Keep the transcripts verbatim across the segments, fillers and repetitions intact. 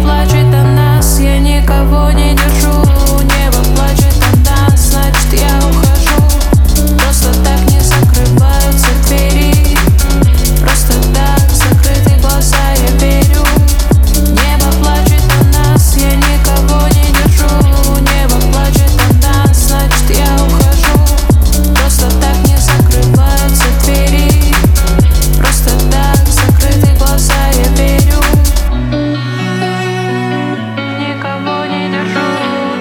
плачет о нас, я никого не держу. Небо плачет о нас, значит я ухожу. Просто так не закрываются двери. Просто так закрыты глаза, я верю. Небо плачет о нас, я никого не держу. Небо плачет о нас, значит я ухожу. Просто так не закрываются двери. Просто так закрыты глаза, я верю. Никого не держу,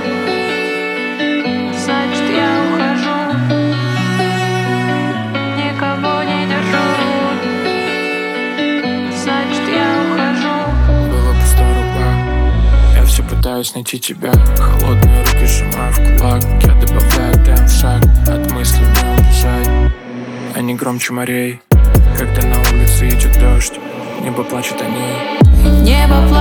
значит я ухожу. Никого не держу, значит я ухожу. Была пустая рука, я все пытаюсь найти тебя. Холодные руки сжимаю в кулак, я добавляю темп в шаг. От мыслей не убежать, они громче морей. Когда на улице идет дождь, небо плачет о ней. Небо плачет